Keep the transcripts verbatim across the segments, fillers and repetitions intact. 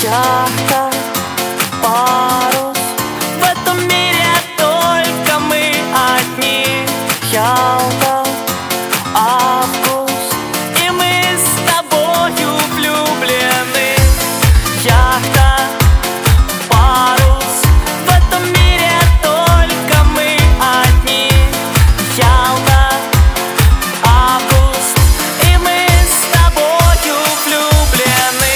Яхта, парус, в этом мире только мы одни. Ялта, август, и мы с тобою влюблены. Яхта, парус, в этом мире только мы одни. Ялта, август, и мы с тобою влюблены.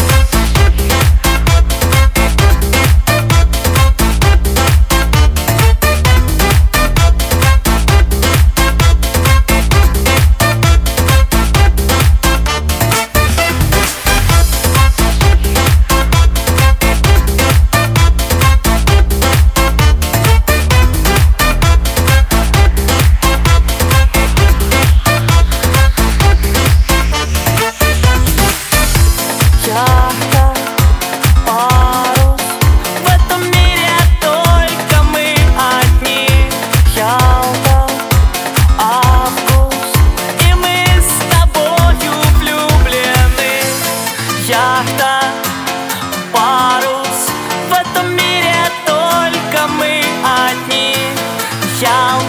Яхта, парус, в этом мире только мы одни. Ялта, август, и мы с тобою влюблены. Яхта, парус, в этом мире только мы одни. Ялта,